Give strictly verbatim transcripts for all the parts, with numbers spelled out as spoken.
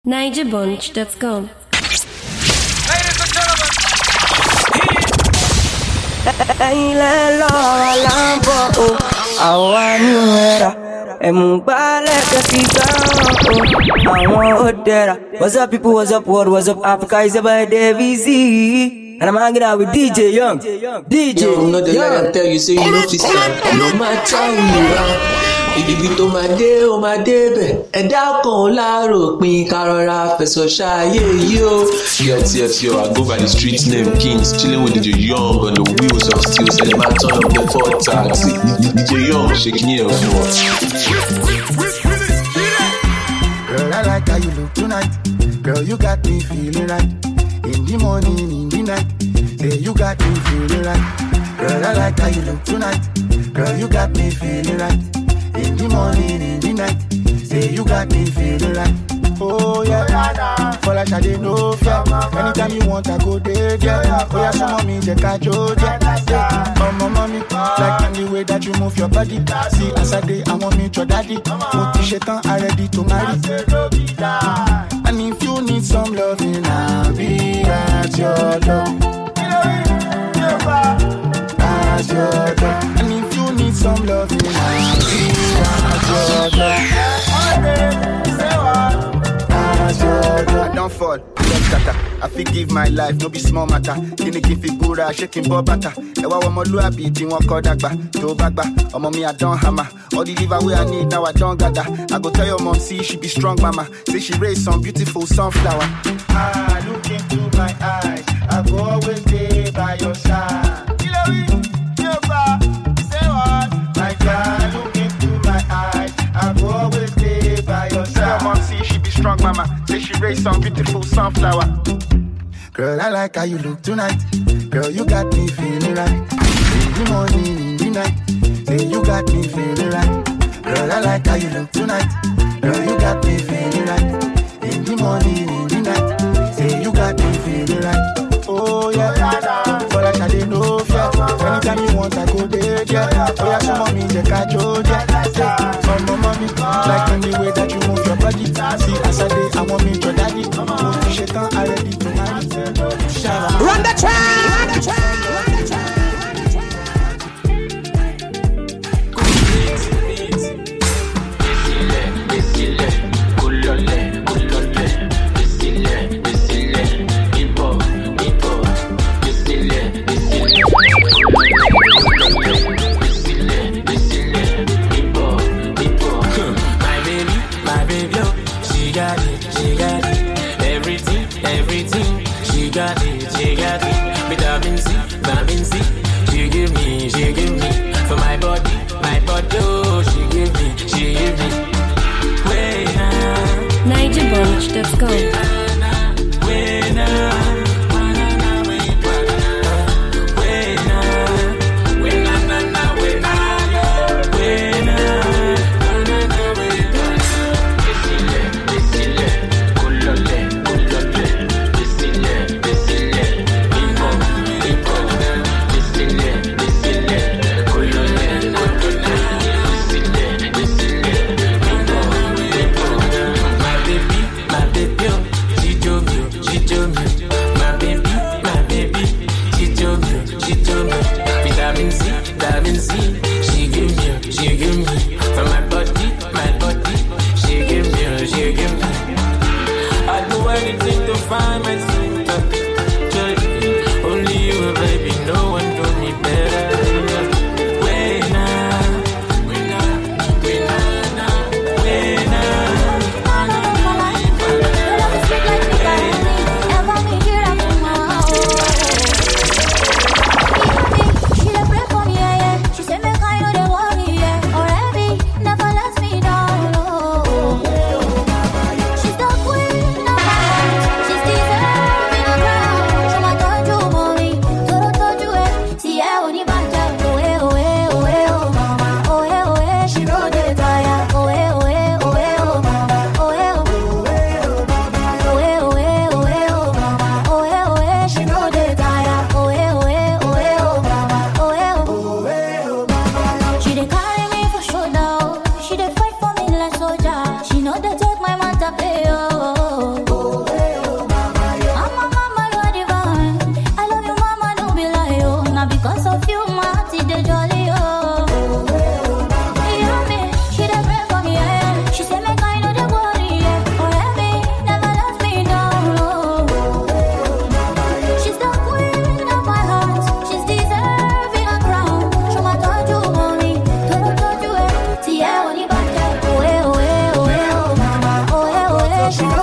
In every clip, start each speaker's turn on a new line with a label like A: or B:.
A: niger bunch dot com.
B: Ladies and gentlemen,
C: what's up, people? What's up, world? What's up, Africa? It's about Davey Z. And I'm hanging out with D J Young. D J
D: Young, no, the Young. I tell you, say you know this time. No matter who you are. Ibi tó máa dé, ó máa débẹ̀. Ẹ̀dá kan láàròpin kárọ̀rá fẹ̀sọ̀ ṣááyé yìí o. Yes, yes, yo, I go by the street name Kings, chilling with D J Young on the wheels of steel. Send him out turn up the four taxi. D J Young, shaking your floor.
E: Girl, I like how you look tonight. Girl, you got me feeling right. In the morning, in the night. Say you got me feeling right. Girl, I like how you look tonight. Girl, you got me feeling right. In the morning, in the night, say you got me feeling right. Oh yeah, for like I didn't know fear. Anytime you want, I go there, yeah. Oh yeah, some mommy, they catch you, yeah. Oh my mommy, like any way that you move your body. See, as I day, I want me your daddy. Put shit on, I ready to marry. And if you need some loving, I'll be at your door. At your door. And if you need some loving, I'll be at your door. I don't fall, don't scatter. I forgive my life, no be small matter. Kini ki figura, shaking ball batter. Ewa wa mo luabi, ti won ko dagba. To bagba, omo me I don't hammer. All the liver way I need, now I don't gather. I go tell your mom, see she be strong mama. Say she raised some beautiful sunflower. Ah, look into my eyes, I go always stay by your side. Say what? My God, look into my eyes, I go always stay by your side. Your mom see she be strong mama. Say she raised some beautiful sunflower. Girl, I like how you look tonight. Girl, you got me feeling right. In the morning, in the night. Say you got me feeling right. Girl, I like how you look tonight. Girl, you got me feeling right. In the morning, in the night. Say you got me feeling right. Oh yeah, for like I didn't know fear. Anytime you want, I go there, yeah. Oh yeah, some mommy, they catch you, yeah. Oh my mommy, like any way that you move your body. See, as I day, I want me your daddy. Move shit on, I ready to marry.
C: Run the track! Run the track!
A: niger bunch dot com.
F: She's the queen of my heart. She's deserving.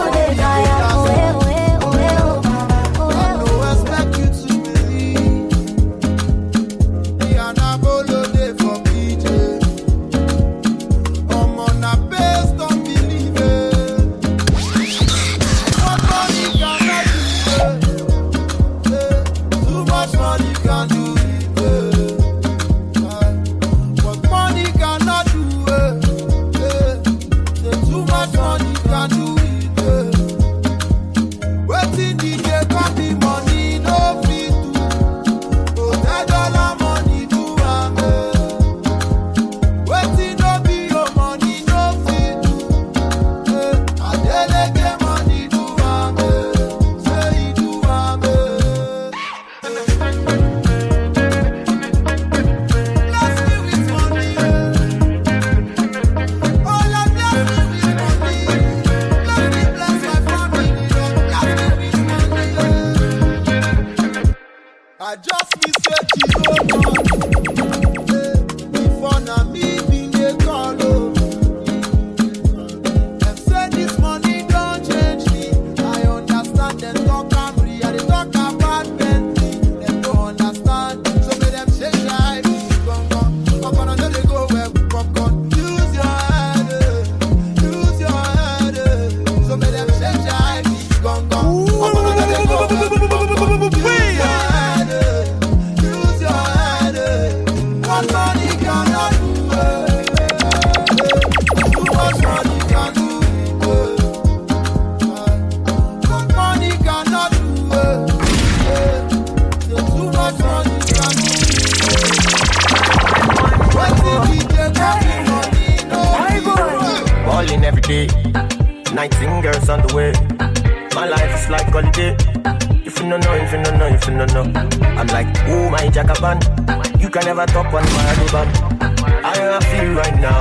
F: Nightingales on the way. My life is like holiday. If you don't know, if you don't know, if you don't know, I'm like, oh my Jackaban. You can never top on my album. I feel right now.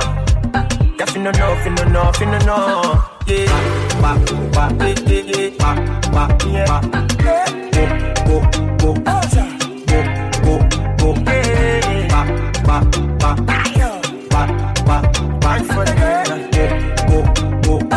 F: If you don't know, if you don't know, if you don't know, yeah. Ba ba ba yeah ba ba yeah. Go go go go go go yeah. Ba ba ba ba ba ba for the go go go.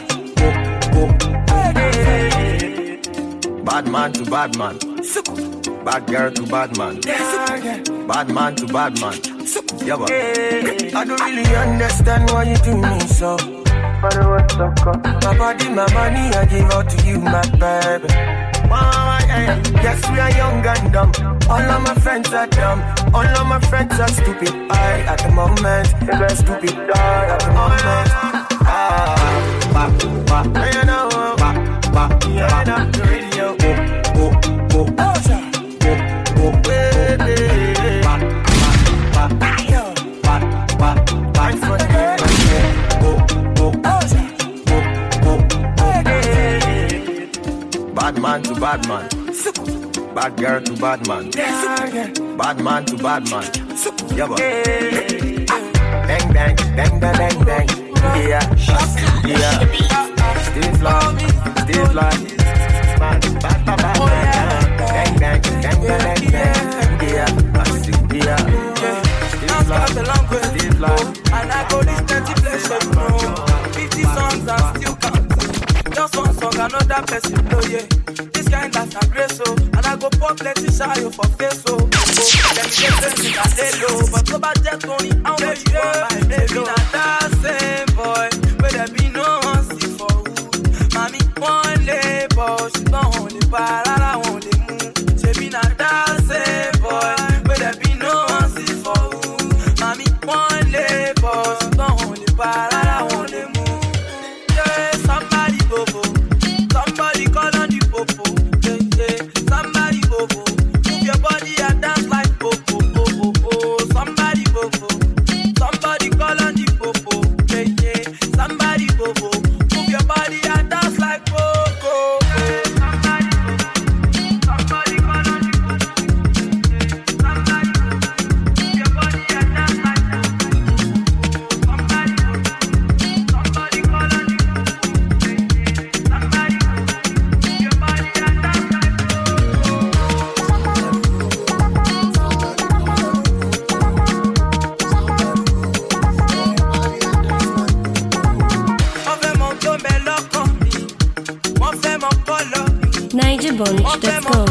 F: Bad man to bad man, bad girl to bad man, bad man to bad man. Yeah, but I don't really understand why you do me so. My body, my money, I give out to you, my baby. Yes, we are young and dumb. All of my friends are dumb. All of my friends are stupid. I at the moment, they're stupid. I at the moment. Ah, ba ba, you know, ba ba, yeah, na the radio. Go go go, go go, baby. Ba ba ba, ba ba ba, for the go go go, go go, bad man to bad man, bad girl to bad man, bad man to bad man. Yeah, but bang bang bang bang bang bang. Yeah, yeah. Stay fly, stay fly. Bang, bang, bang, bang, bang, bang, bang, bang, bang. Yeah, I see, yeah. Stay fly, stay fly.
G: And I go this thirty places, bro. Fifty songs and still counting. Just one song, another person, no yeah. This kind that's a grace, so and I go pop plenty shy for face, so. Let me get them in a low, but so bad just only how much you want my baby. Not that same boy, where there be no one see for who. Mommy one label, she don't only bar, I won't let move. She be not that same boy, where there be no one see for who. Mommy one label, she don't only bar, I won't let move. Yeah, somebody go go, somebody call on the popo. Yeah, yeah, somebody go go, move your body and dance like popo, popo, popo. Somebody go go, somebody call on the popo. Yeah, yeah, somebody go go, move your body and dance like popo. Somebody go go,
A: niger bunch dot com.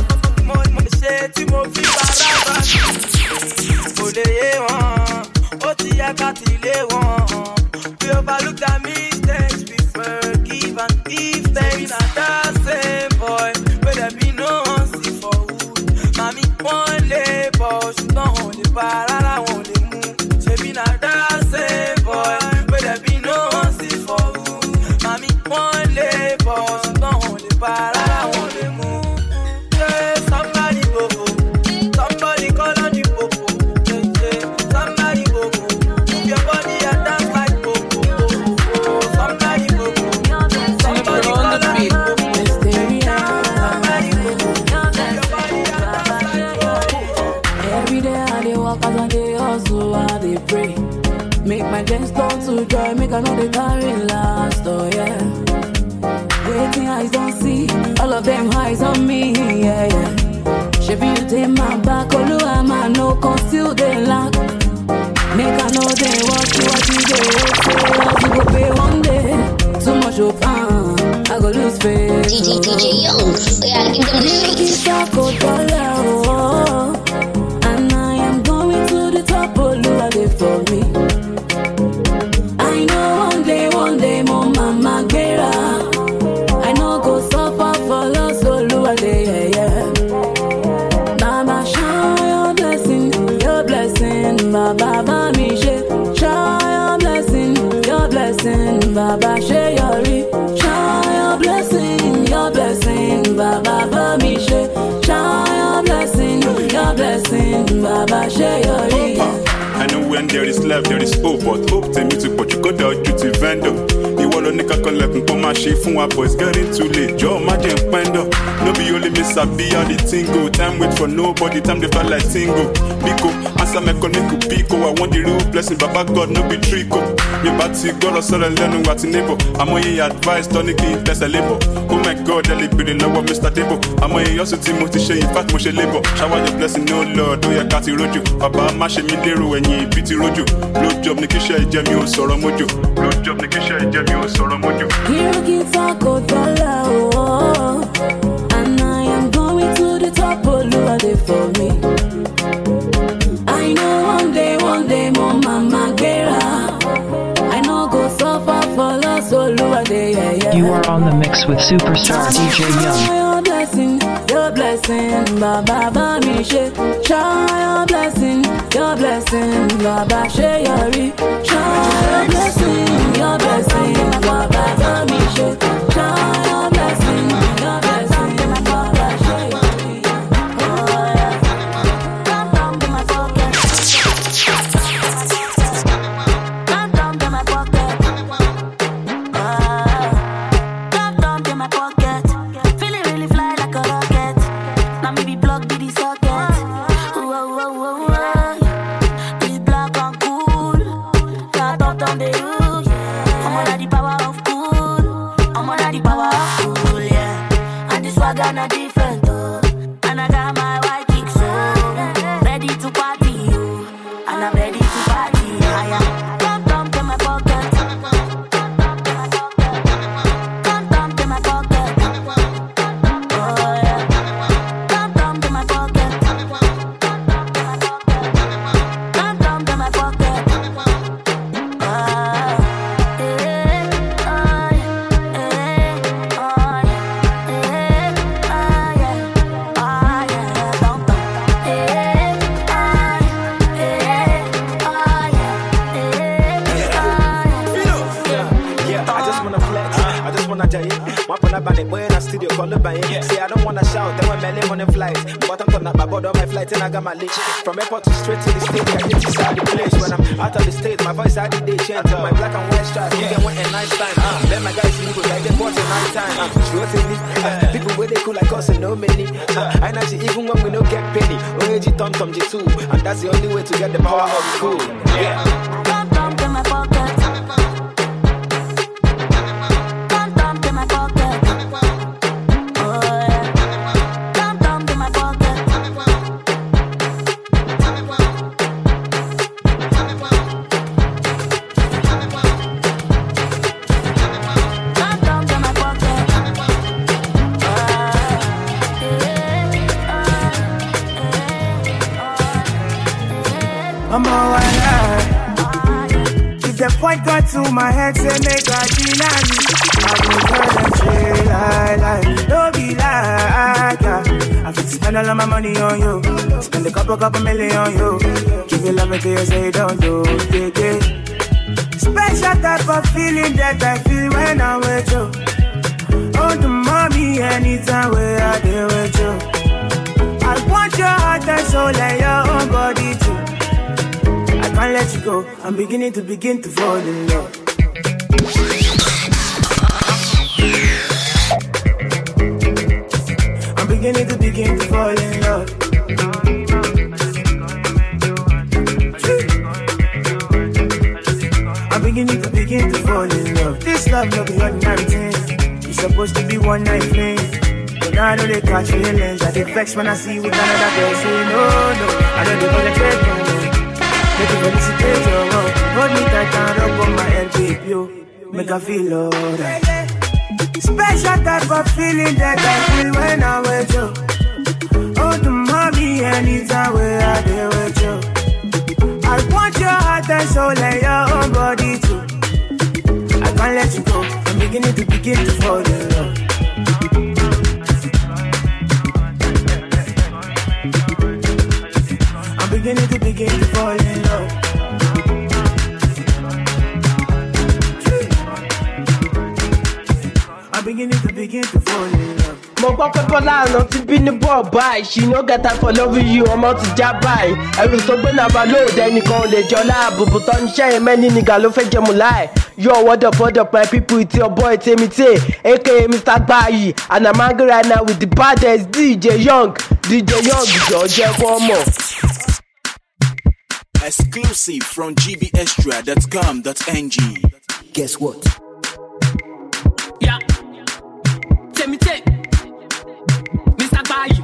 G: We overlook the mistakes, we forgive and if there is a same boy, where there be no one see for wood. Mami, one labor, she don't hold the bar, I want the moon. She be not that same boy, where there be no one see for wood. Mami, one labor, she don't hold the bar, I want the moon. Yeah, somebody go, somebody call on you, popo. Yeah, yeah, somebody go, move your body and dance like popo. Somebody go, somebody call on you, popo.
H: Every day I dey walk as I dey hustle, I dey pray. Make my days turn to joy, make I know the time last, oh yeah. Waiting eyes don't see, all of them eyes on me, yeah, yeah. Shebi you take my back, Oluwa man no conceal they lack. Make I know they want to what you do, so you go pay one day. Too much open, I go lose faith.
I: D J D J Young, yeah, give them the shit.
H: And I am going to the top, Oluwa dey for me. I know one day, one day, more mama gera. I know go suffer for loss, Oluwa dey, yeah, yeah. Baba, show your blessing, your blessing, Baba, Baba, show your blessing, your blessing, Baba, share your re. Show your blessing, your blessing, Baba, Baba, show your blessing, your blessing, Baba, share your re.
J: I know when there is love, there is hope, but hope to me to but you got out duty vendor. You want to nick a collect and come and shave from our boys, getting too late. Joe, imagine pendo. No be only miss a be how the tingo. Time wait for nobody, time they fly like tingo. Pico, answer me connect pico. I want the real blessing, Baba God, no be trico. Me bati God or sudden learning what in neighbor. I'm on your advice, Tonic, that's a label. Oh my God, I'll be the lower Mister Debo. I'm on your also Timothy Shay, in fact, Moshe label. Shower your blessing, no Lord, do your catty rojo. Baba, mash me dero and ye pity rojo. Blow job, Nikisha, Jamio, Soro Mojo. Blow job, Nikisha, Jamio, Soro Mojo.
H: Hiroki Tako Dollar, oh, and I am going to the top, Oluwa dey for me. I know one day, one day, more mama gera. I know go suffer for loss, Oluwa dey, yeah, yeah.
K: You are on the mix with superstar D J Young.
H: Your blessing, your blessing, Baba, Baba, share. Shower your blessing, your blessing, Baba, share your re. Shower your blessing, your blessing, Baba, Baba, share. Shower your blessing, your blessing, Baba, share your re. Oh yeah, come down to my pocket, come down to my pocket, ah, come down to my pocket. Feeling really fly like a rocket. Now me be plugged to the socket. Whoa, whoa, whoa, whoa. This black and cool. Can't talk down the roof. I'm under the power of cool. I'm under the power of cool, yeah. And this swagger not different, oh. And I got my white kicks, so ready to party, oh. And I'm ready to party, yeah. Come down to my pocket. Come down to my pocket. Oh yeah. Come down to my pocket. Come down to my pocket. Ah, eh, oh yeah, eh, oh yeah, eh, ah yeah, ah yeah, down down, eh, ah yeah, eh, oh yeah, eh, ah yeah.
L: Yeah, I just wanna flex, I just wanna jay. One on about it, boy in a studio, call it by it. See, I don't wanna shout, then when my name on the flight. But I'm talking about board on my flight and I got my leash. From airport to straight to the stage, I get inside the place. When I'm out of the state, my voice I did they change. My black and white stripes, we get one at night time. Let my guys sleep, I get bored at night time. People where they cool like us and no many. I know she even when we don't get penny. O G Tom Tom G two, and that's the only way to get the power of cool. Yeah.
H: Come down to my pocket. Come down to my pocket. Oh yeah. Come down to my pocket. Come down to my pocket.
M: more alive. If the point got to my head, say make I deny me. I don't tell them say lie, lie. Don't be like that. I fit spend all of my money on you. Spend a couple, couple million on you. Give you love until you say don't do, yeah, yeah. Special type of feeling that I feel when I'm with you. Oh, the mommy, anytime where I deal with you. I want your heart and soul and your own body too. I can't let you go. I'm beginning to begin to fall in love. I'm beginning to begin to fall in love. I'm beginning to begin to fall in love. This love no be ordinary thing. It's supposed to be one night thing. But now I know they catch feelings. I get vexed when I see you with another girl. Say no, no, I don't do all the trade, no, no. Make you felicitate your love. Hold me tight and rub on my head, babe, yo. Make I feel alright. Special type of feeling that I feel when I'm with you. Oh, the mommy, anytime where I deal with you. I want your heart and soul and your own body too. I can't let you go. I'm beginning to begin to fall in love. I'm beginning to begin to fall in love. I'm beginning to begin to fall in love.
N: Mo gbọ́ pé Bọ́lá àná ti bí ní bọ́ọ̀ báyìí. She no get time for loving you, ọmọ ti já báyìí. Ẹ̀rù tó gbé náà bá lóòdù ẹnìkan ò lè jọ láàbùbù tán níṣẹ́ yẹn mẹ́ni nìgà ló fẹ́ jẹmu láì. Yo, what up, what up, my people, it's your boy Temite, aka Mister Bayi, and I'm angry right now with the baddest D J Young. D J Young, George Cuomo.
O: Exclusive from G B Extra dot com dot N G.
C: Guess what?
P: Yeah. Temite. Mister Bayi.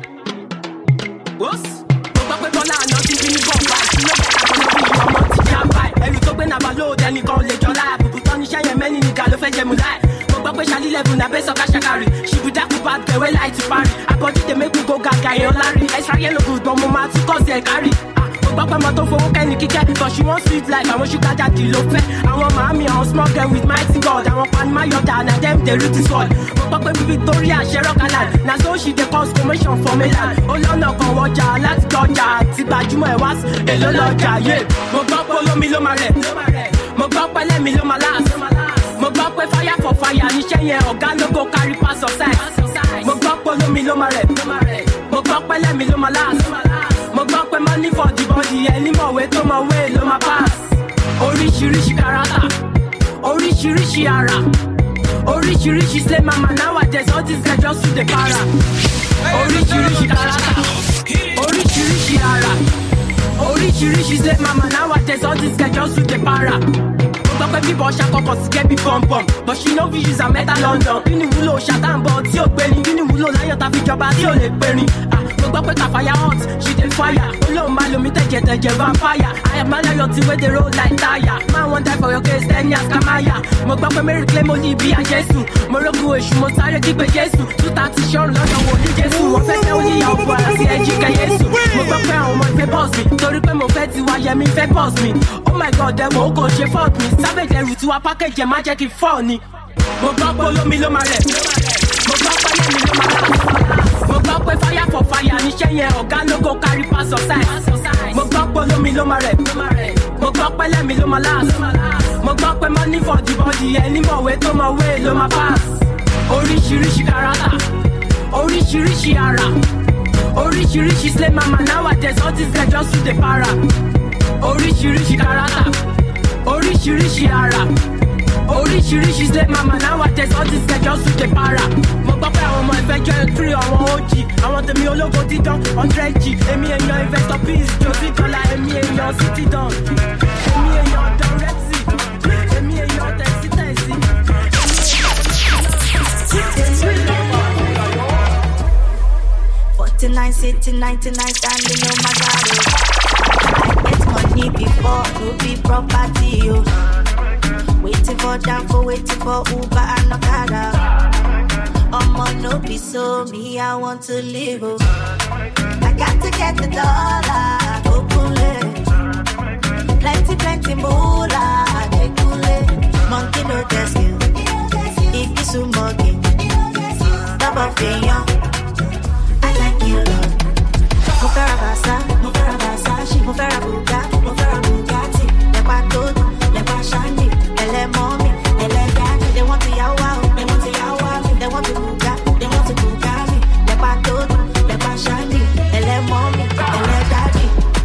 P: What's? Bọ́lá àná ti bí ní bọ́ọ̀bá ìṣúná kẹta kan lórí ọmọ ti já báyìí. Ẹ̀rù tó gbé náà bá lóòdù ẹnìkan ò lè jọ láàbùkù tán níṣẹ́ yẹn mẹ́ni nìkan ló fẹ́ jẹmu láì. Mo gbọ́ pé ṣáálí lẹ́bùn náà bẹ́ẹ̀ sọ́ká ṣàkárì. Ṣìbùdákù bá gbẹ̀wé láì ti parí. Àbọ̀dí tèmi kú go gàgà èèyàn lárí. Extra yellow good but mo máa tún kọ́ sí ẹ̀ kárì. Mo gbọ́ pé mo tó fowó kẹ́ni kíkẹ́. But she want sweet life, àwọn ṣúgà jáde ló fẹ́. Àwọn màámi, àwọn small girl with mighty God. Àwọn panimayọ̀dà na dem dey root this world. Mo gbọ́ pé Victoria ṣe rọ́kàlà. Na so she dey cause commotion for mainland. Ó lọ́nà kan wọjà láti dọjà àti gbajúmọ̀ ẹ̀ wá sí èlò lọ́jà yé. Mo gbọ́ pé olómi ló máa rẹ̀. Mo gbọ́ pé lẹ́mi ló máa láàsì. Mo gbọ́ pé fire for fire níṣẹ́ yẹn ọ̀gá ló go carry pass outside. Mo gbọ́ pé olómi ló máa rẹ̀. Mo gbọ́ pé lẹ́mi ló máa láàsì. Mo gbọ́ pé money for the body ẹni mọ̀wé tó mọ̀wé ló máa pass. Oríṣiríṣi kárátà, oríṣiríṣi ara, oríṣiríṣi slay mama nowadays all these guys just do the para. Oríṣiríṣi kárátà, oríṣiríṣi ara, oríṣiríṣi slay mama nowadays all these guys just do the para. Mo gbọ́ pé bíbọ̀ ṣàkọ́kọ́ sí kẹ́bí pọ̀npọ̀n but she no fit use her mẹ́ta London. Kí ni wúlò ṣàtàǹbọ̀ tí ò gbé ni? Kí ni wúlò láyọ̀ tá fi jọba tí ò lè gbé ni? Mo gbọ́ pé kàfáyà hot, she dey fire. Olóhùn máa lomi tẹ̀jẹ̀ tẹ̀jẹ̀ vampire. Àyàmá láyọ̀ tí wé dey roll like tire. Máa wọ́n die for your case ten years kàmáyà. Mo gbọ́ pé Mary claim only ibi àjẹsù. Mo rógun èṣù mo sáré kígbe Jésù. Túta ti ṣọ́run lọ́dọ̀ wò ní Jésù. Wọ́n fẹ́ fẹ́ oníyàwó bọ̀ àti ẹjí kẹyẹ́sù. Mo gbọ́ pé àwọn ọmọ ìfẹ́ bọ́ọ̀sì mi. Torí pé mo fẹ́ tiwa yẹmi fẹ́ bọ́ọ̀sì mi. Oh my God, ẹ̀wọ̀n ó kò ṣe fault mi. Savage ẹrù tiwa package ẹ̀ má jẹ́ kí fọ́ ni. Mo gbọ́ pé olómi ló máa rẹ̀. Mo gbọ́ pé lẹ́mi ló máa láàbù. Mo gbọ́ pé fire for fire níṣẹ́ yẹn ọ̀gá ló go carry pass outside. Mo gbọ́ pé olómi ló máa rẹ̀. Mo gbọ́ pé lẹ́mi ló máa láàbù. Mo gbọ́ pé money for the body ẹni mọ̀wé tó mọ̀wé ló máa pass. Oríṣiríṣi kárátà, oríṣiríṣi ara, oríṣiríṣi slay mama nowadays all these guys just do the para. Oríṣiríṣi kárátà, oríṣiríṣi ara, oríṣiríṣi slay mama nowadays all these guys just do the para. Mo gbọ́ pé àwọn ọmọ ẹ̀fẹ́ jẹ́ three àwọn O G. Àwọn tèmi ológo dídán hundred G. Èmi èèyàn investor peace josi dọ́là. Èmi èèyàn city don. Èmi èèyàn dọ̀rẹ́tì. Èmi èèyàn tẹ̀sí tẹ̀sí.
H: forty-nine, sitting, ninety-nine, standing on my God. I get money before to be property. Oh. Waiting for Danfo, waiting for Uber and Okada. I'ma no be so me, I want to live. Oh. I got to get the dollar, open it. getting moolah, monkey no test you. If you so monkey, stop a thing, I like you, Lord. Mufara basa, mufara basa, she mufara buga, mufara bugatti. Lepa todo, lepa shandi, ele mommy, ele daddy. They want to yawa, they want to yawa, they want to buga, they want to bugatti. Lepa todo, lepa shandi, ele mommy, ele daddy.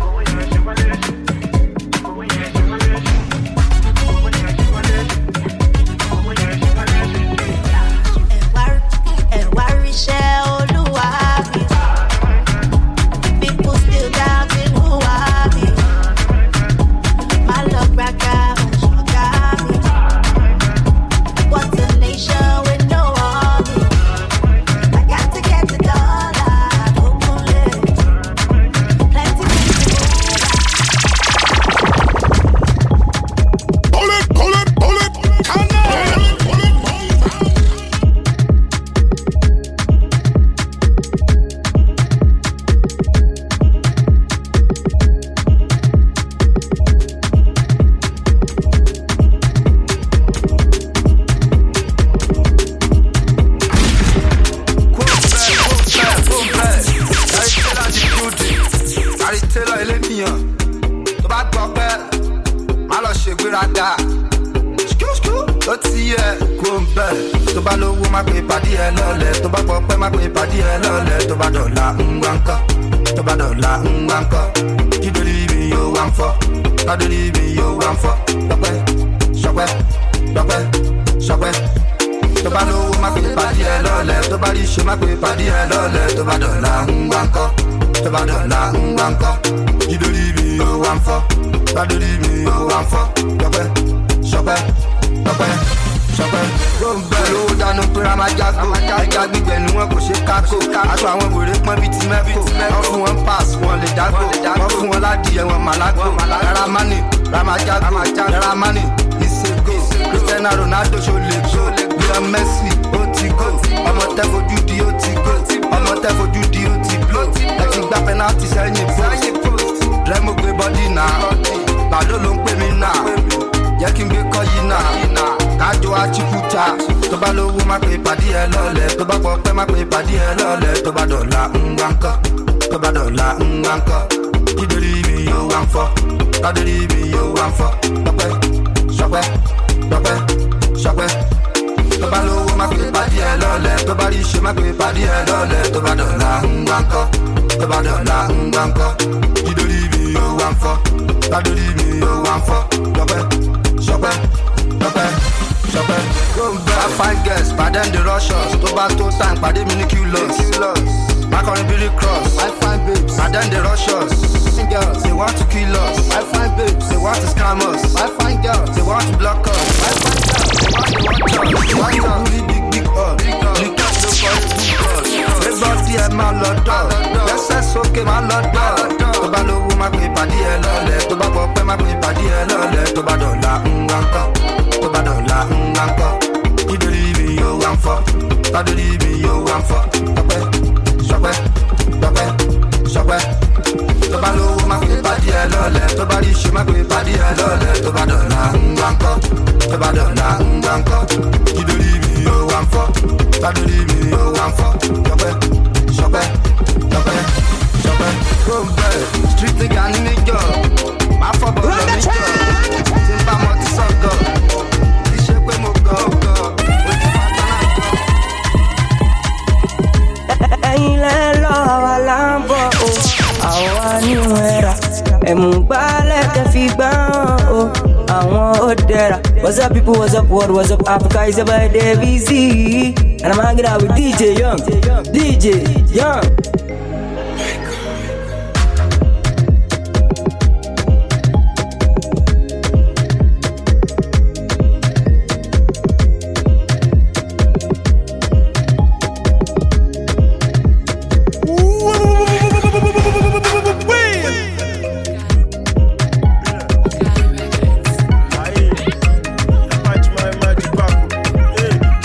C: What's up, people? What's up, world? What's up, Africa? It's about Davey Z, and I'm hanging out with D J Young. D J Young.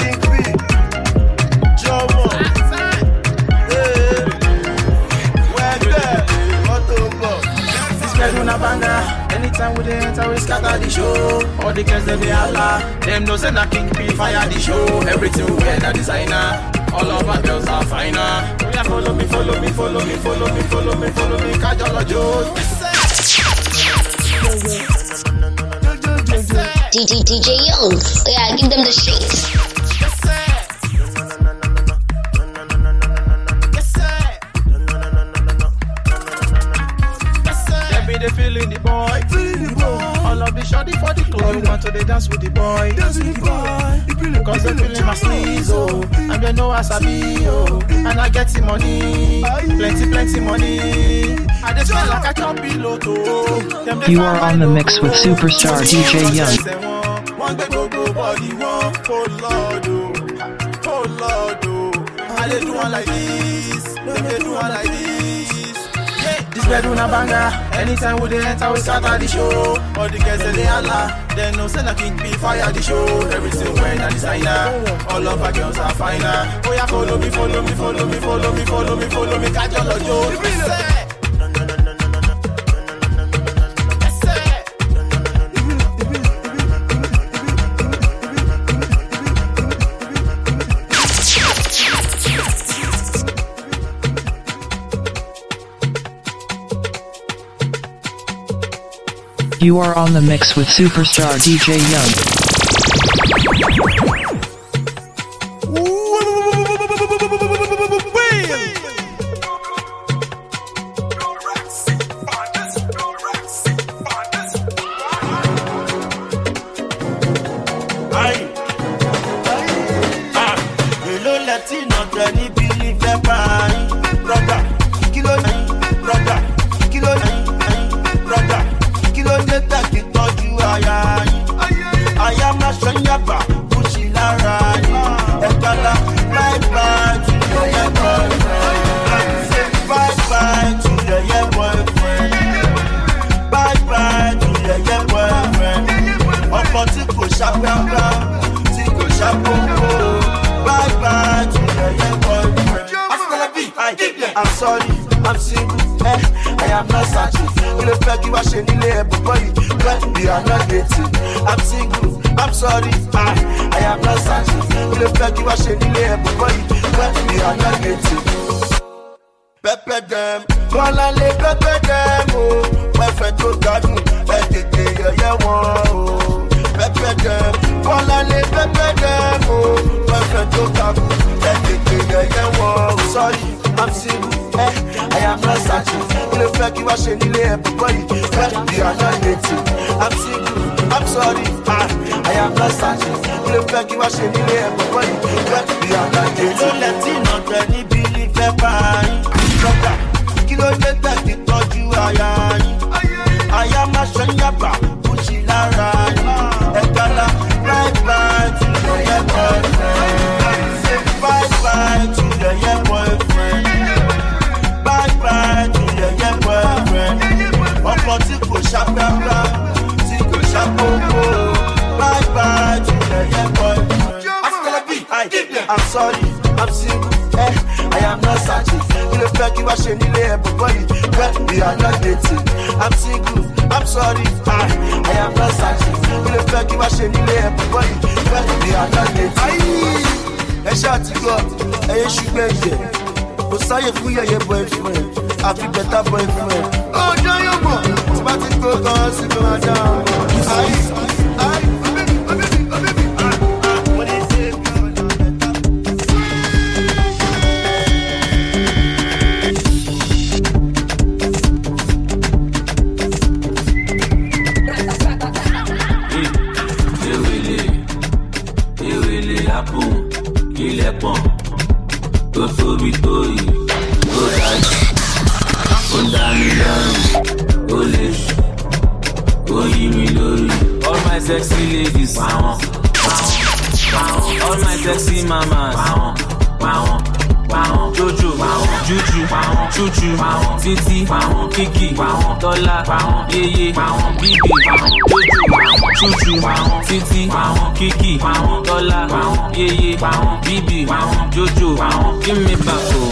E: Hey,
L: Anytime we dey enter, we scatter the show. All the girls, they dey holla. Them know say na king be fire the show. Everything we wear na designer. All of our girls are finer. Oh yeah, follow me, follow me, follow me, follow me, follow me, follow me. Kajala Joe.
I: D J D J Young, oh yeah, give them the shakes.
L: They feeling the boy, feeling the boy. All of the shawty for the club, we want to they dance with the boy, dance with the boy. Cause they feeling my sleeves, oh, and they know I sabi, oh, and I get the money, plenty, plenty money. I just feel like I can't be loto.
K: You are on the mix with superstar D J Young.
L: One day go go body, one oh Lord, oh, oh Lord, oh. How they do one like this? They do one like this. This bedroom a banger. Anytime we dey enter, we scatter the show. All the girls they holla. They know say na king be fire the show. Everything wear na designer. All of our girls are finer. Oh yeah, follow me, follow me, follow me, follow me, follow me, follow me. Kajala Joe.
K: You are on the mix with superstar D J Young.
Q: I'm sorry, I'm single, eh, I am not searching. You look like you are shady, but boy, when we are not dating. I'm single, I'm sorry, I, I am not searching. You look like you are shady, but boy, when we are not dating. Pepe them, wanna live pepe them, oh, perfect to garden, eh, yeah, yeah, oh. Pepe them, wanna live pepe them, oh, perfect to garden, eh, yeah, yeah, oh. Sorry, I'm single, eh, I am not searching. You look like you are shady, but boy, when we are not dating. I'm single, I'm sorry, I, I am not searching. You look like you are shady, but boy, when we are not dating. Don't let it not any believe ever. Kilo de tẹ̀kí tọ́jú aya yín. Aya máa ṣe yàbá, kùsì lára yín. Ẹ̀gbọ́nà bye bye to your boyfriend. Bye bye to your boyfriend. Bye bye to your boyfriend. Ọkọ tí kò ṣàpẹ́pẹ́, tí kò ṣàpòpò. Bye bye to your boyfriend. I'm sorry, I'm single, eh, I am not searching. You look like you are shady, but boy, when we are not dating. I'm single, I'm sorry, I, I am not searching. You look like you are shady, but boy, when we are not dating. Aye, shot to go, I should be here. But say if we are your boyfriend, I'll be better boyfriend. Oh, no, you go, it's about to go, cause you go down. Aye, aye.
R: All my sexy ladies, wow, wow, wow. All my sexy mamas, wow, wow, wow. Jojo, wow, Juju, wow, Chuchu, wow, Titi, wow, Kiki, wow, Dola, wow, Yeye, wow, Bibi, wow, Jojo, wow, Chuchu, wow, Titi, wow, Kiki, wow, Dola, wow, Yeye, wow, Bibi, wow, Jojo, wow. Give me back, oh,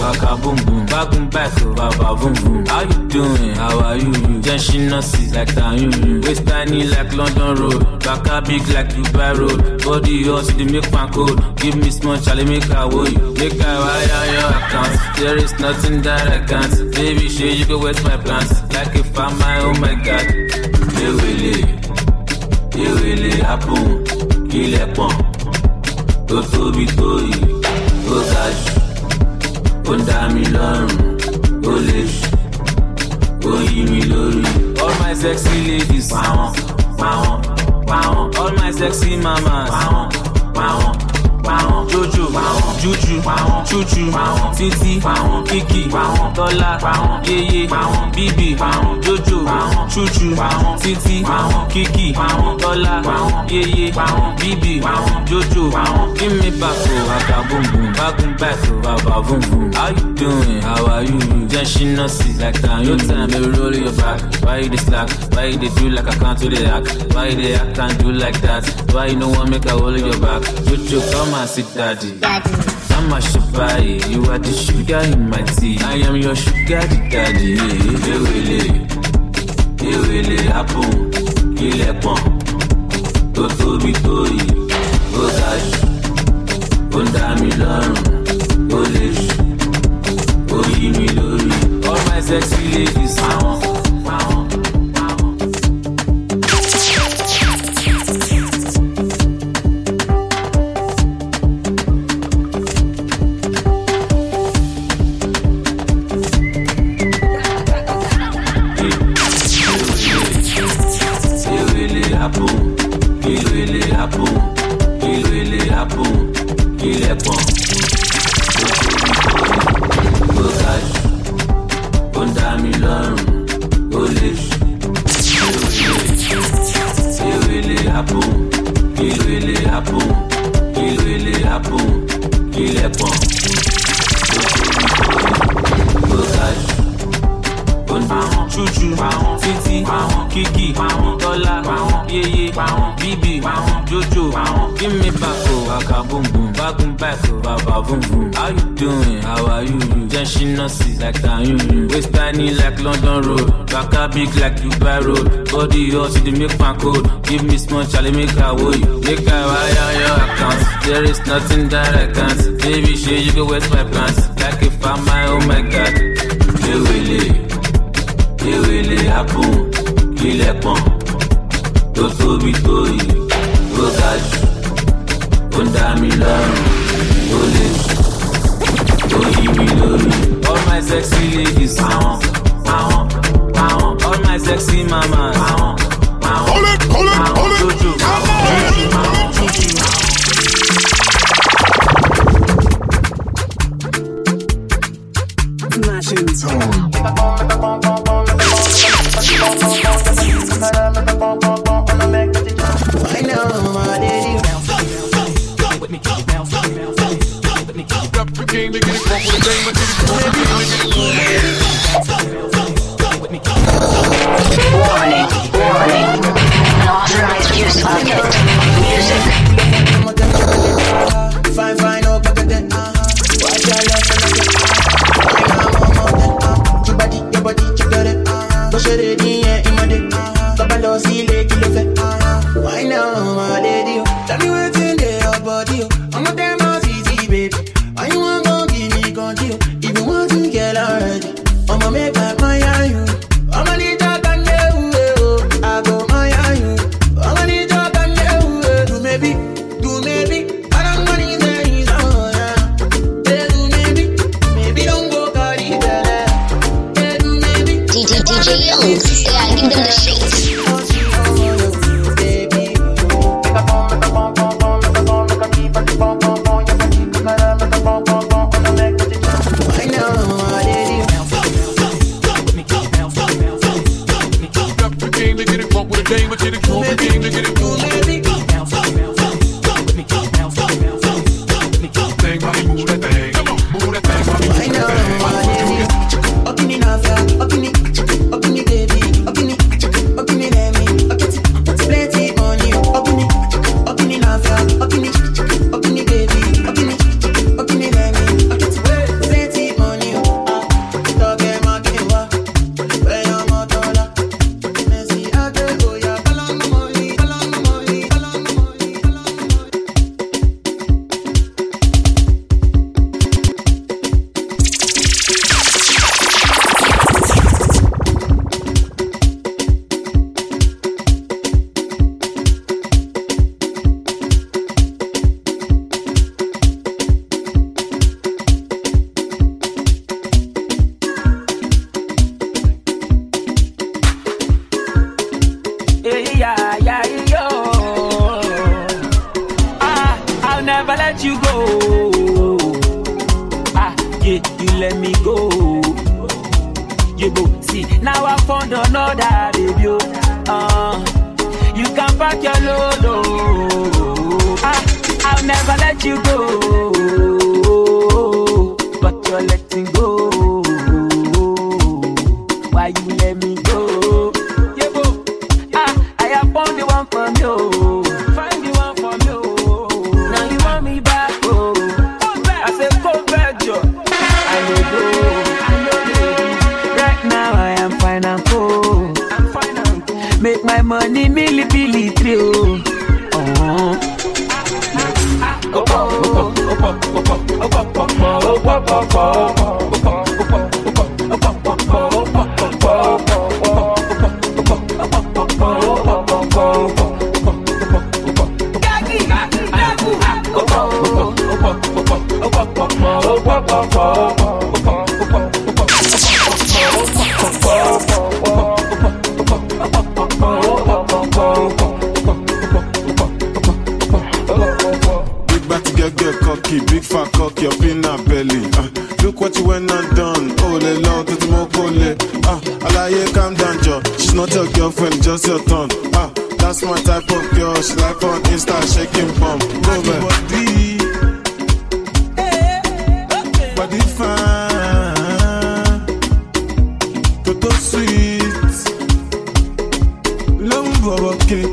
R: waka boom boom. Back boom back, oh, baba boom boom. How you doing? How are you? Jenshi nurses like Tanyun. Waist tiny like London Road. Baka big like Dubai Road. Body hot, the make pan code. Give me small chale, make I woe you. Make I wire your account. There is nothing that I can't. Baby, shit, you go wet my plants. Like if I'm my, oh my God. They will it. They will it happen. Kill a pump. Go to be toy. Go catch. Go down me long. Go lish. Go give me lorry. All my sexy ladies. Wow, wow, wow. All my sexy mamas. Wow, wow. Wow, Jojo, wow, Juju, wow, Chuchu, wow, Titi, wow, Kiki, wow, Tola, wow, Yeye, wow, Bibi, wow, Jojo, wow, Chuchu, wow, Titi, wow, Kiki, wow, Tola, wow, Yeye, wow, Bibi, wow, Jojo, wow. Give me back, oh, waka boom boom, back boom back, oh, baba boom boom. How you doing? How are you? Jenshi nurses like that. No time, baby, roll your back. Why you this slack? Why you they do like I can't do the act? Why you they act can't do like that? Why you no one make a hold your back? Jojo, come and sit, daddy. Daddy. I'm a shabby. You are the sugar in my tea. I am your sugar daddy. Hey, really, hey, really, happen. Kill a pump. Go to be toy. Go dash. Go down me long. Go lish. Go give me lorry. All my sexy ladies. Wow, wow. Chuchu, Titi, Kiki, Tola, Yeye, Bibi, Jojo. Give me back, oh, waka boom boom, back boom back, oh, baba boom boom. How you doing? How are you? Jenshi nurses like Tanyun. Waist tiny like London Road. Baka big like Dubai Road. Body hot, the make pan code. Give me small chale, make I woe you. Make I wire your account. There is nothing that I can't. Baby, shit, you go wet my plants. Like if I'm my, oh my God. They will it. They will it happen. Kill a pump. Go to be toy. Go catch. Go down me long. Go lish. Go give me lorry. All my sexy ladies. Wow, wow, wow. All my sexy mamas. Wow, wow. Hold it, hold it, hold it. Jojo, Juju, Juju. Smashing zone. I know my daddy. With me, keep bounce, bounce, bounce. With me, keep up the game to get it wrong with the game, but get it wrong with the game. Warning, warning. Unauthorized use of it. Music. Fine, fine, oh, back again. Watch your left and again. Your body, your body, check it. Push it in, yeah, in my dick. Kabalo, see, leg, you look at. Why now, my daddy? Tell me what's in there, body. I'm a damn easy, baby. Why you want to give me control? If you want to get already, I'ma make back my eye, you. I'ma need your can you. I go my eye, you. I'ma need your can you. Do maybe, do maybe. I don't want to say so, yeah. Do maybe, maybe don't go carry that. Do maybe.
I: D J D J Young, yeah, give them the shakes.
M: Baby,
R: let you go. Ah, yeah, you let me go. You go see, now I found another baby. Uh, you can pack your load. Oh. Ah, I'll never let you go, but you're letting go. Why you let me go? Yeah, go. Ah, I have found the one from you. Find the one from you. Now you want me back, oh. I said, go back, Joe. I know, go. I know, baby. Right now I am fine and cool. I'm fine and cool. Make my money milli billy trio. Oh.
J: Big fat cock, your peanut belly. Uh, look what you went and done. Oh, le long to the mokole. Ah, Alaye, calm down, Joe. She's not your girlfriend, just your turn. Ah, that's my type of girl. She like on Insta shaking bum. Go back. Body, body fine, toto sweet, long bubble cake.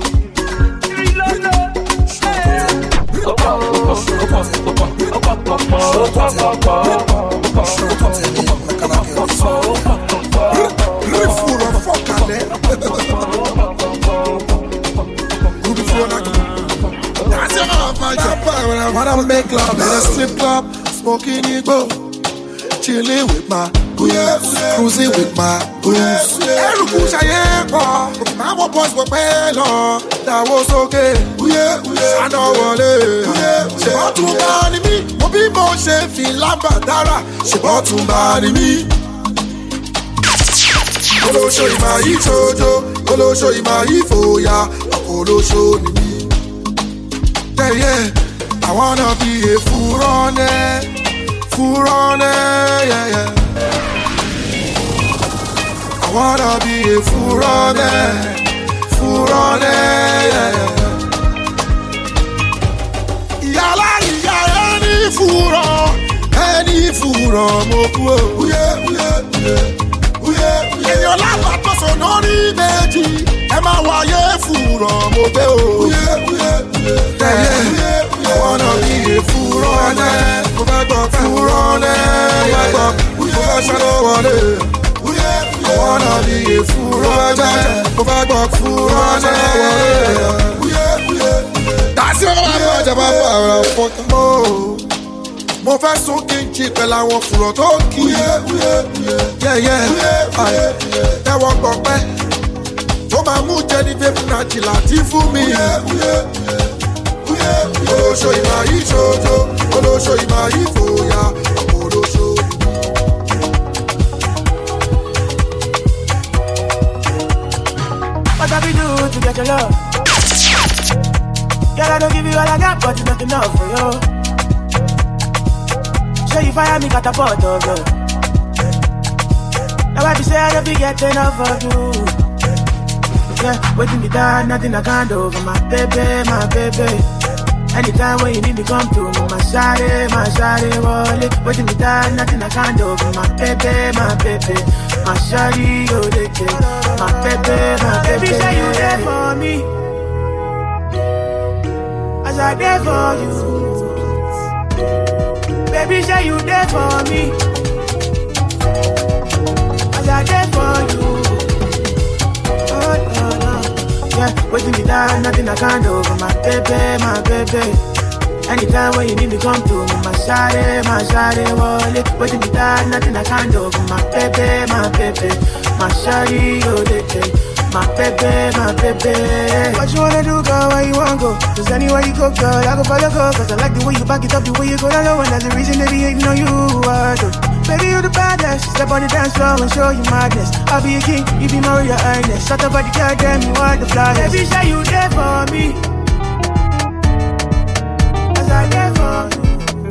Q: When I make love in a strip club, smoking ego, chilling with my goose, cruising with my goose. Every push I am for, my boys were well, that was okay. I know what it is. She bought to marry me, what people say feel like Badara. She bought to marry me. Golo show you my ichojo, golo show you my ifoya, golo show me. Yeah, yeah. I wanna be a furone, furone, yeah, yeah. I wanna be a furone, furone, yeah, yeah. Yala, yala, any furon, any furon, moku, uye, uye, uye, uye, uye. In your life, I pass on only veggie. Emma, why you furon, moku, uye, uye, uye, yeah, yeah. I wanna be a furone, go back up furone, yeah, yeah. We got shadow on it. I wanna be a furone, go back up furone, yeah, yeah. That's your life, I'm a fucking mo. Mo fẹ́ sún kí n jí pẹ̀lú àwọn fùrọ̀ tó kí. Yeah, yeah. Tẹ́wọ́ gbọ́ pẹ́, tó máa mú jẹ́ ní fífi náà jìlá tí fún mi. Olo show you my ichojo, olo show you my ifoya, olo show you.
M: What have you do to get your love? Girl, I don't give you all I got, but it's not enough for you. Show you fire me, got a pot of you. Now I be say I don't be getting enough of you. Yeah, waiting me down, nothing I can't do for my baby, my baby. Anytime when you need me, come to me, my shawty, my shawty, wallet. Waiting me down, nothing I can't do for my baby, my baby. My shawty, oh, they take my baby, my baby. Baby, say you there for me, as I there for you. Baby, say you there for me, as I there for you. Oh, no, no. Yeah, waiting me down, nothing I can't do for my baby, my baby. Anytime when you need me, come to me, my shawty, my shawty, wallet. Waiting me down, nothing I can't do for my baby, my baby. My shawty, oh, they take my baby, my baby. What you wanna do, girl, where you wanna go? Cause anywhere you go, girl, I go follow, go. Cause I like the way you back it up, the way you go down low. And that's the reason that he hating on you, I do. Baby, you the baddest. Step on the dance floor and show you madness. I'll be a king, you be my real highness. Shut up by the girl, damn, you are the flyest. Baby, say you there for me, as cause I care for you.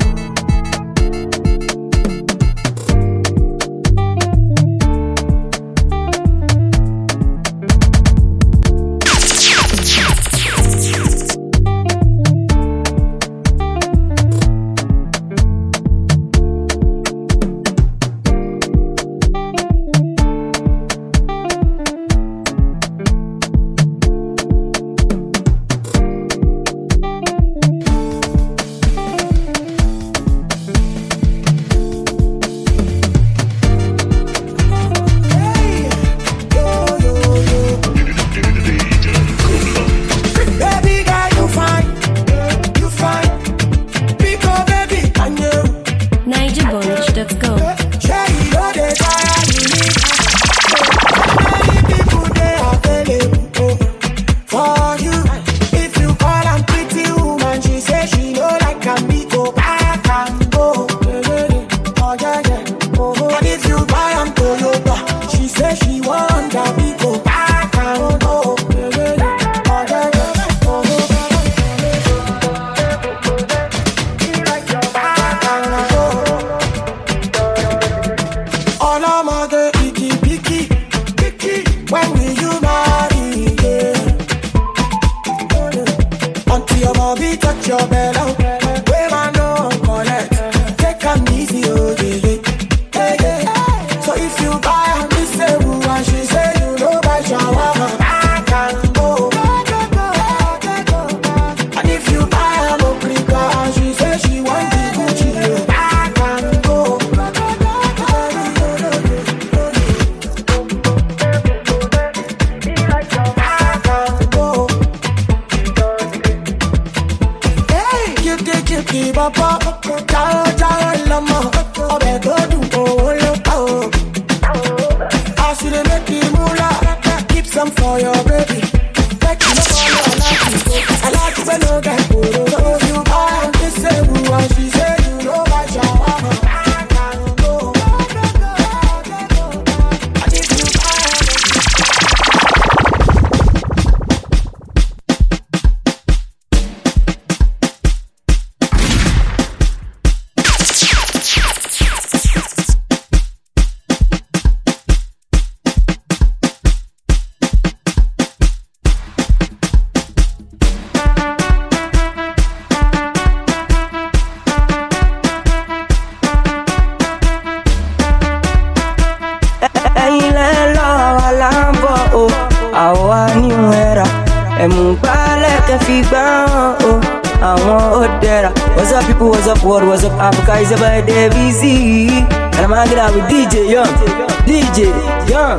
C: What's up, people? What's up, world? What's up, Africa? It's about Davey Z, and I'm hanging out with D J Young. D J Young.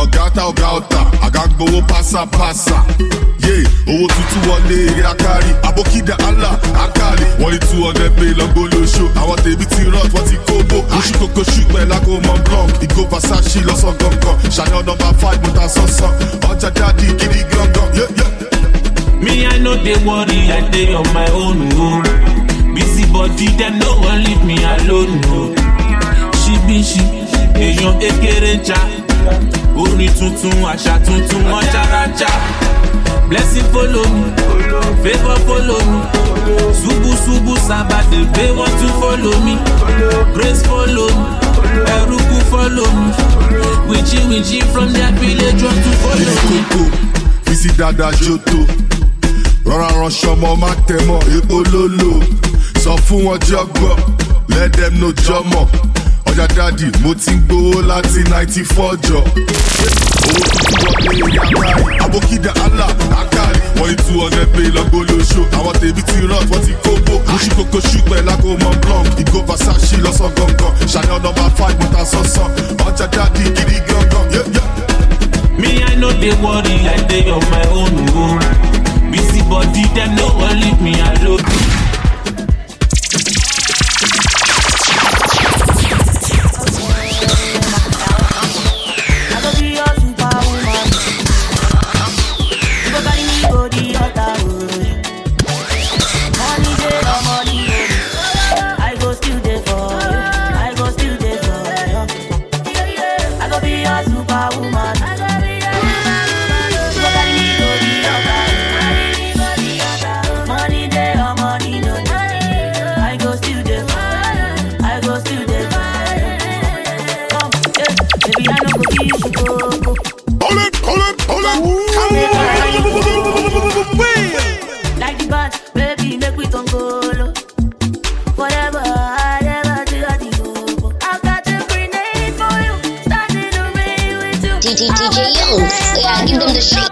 S: Ogata Ogata, Agagbo Passa Passa. Yeah, owó tuntun wọlé eré akari. Abokida Allah, Akali. Wọ́n ní two hundred pay lọ́gbó lóṣù. Àwọn tèmi ti rot, wọ́n ti kóbó. Oṣù kòkó ṣùgbọ́n lágbo Mont Blanc. Ìgò Versace lọ́sàn gangan. Chanel number five, mo ta sọ́sàn. Ọjà jáde gidi gangan. Yeah, yeah.
R: Me, I know they worry, I stay on my own. Oh. Busy body, them no one leave me alone. Oh. She be she, èèyàn kékeré ń jà. Orin tuntun, àṣà tuntun, ọjà rájà. Blessing follow me, favor follow me. Subu subu sabade, they want to follow me. Grace follow me, Eruku follow me. Wichi wichi from their village want to follow me.
S: Bisi dada joto. Rọra ránṣọ mọ́ má tẹ̀mọ́ epo lólo. Sọ fún wọn jọgbọ́, let them know jọmọ. Ọjà dádì mo ti ń gbowó láti ninety four jọ. Owó tuntun wọlé eré akari. Abokida Allah Akari. Wọ́n ní two hundred pay lọ́gbó lóṣù. Àwọn tèmi ti rot, wọ́n ti kóbó. Oṣù kòkó ṣùgbọ́n lágbo Mont Blanc. Ìgò Versace lọ́sàn gangan. Chanel number five mo ta sọ́sàn. Ọjà dádì gidi gangan. Yeah, yeah.
R: Me, I know they worry, I stay on my own. Oh. Busy body, them no one leave me alone.
I: D J Youngs, yeah, give them the shake.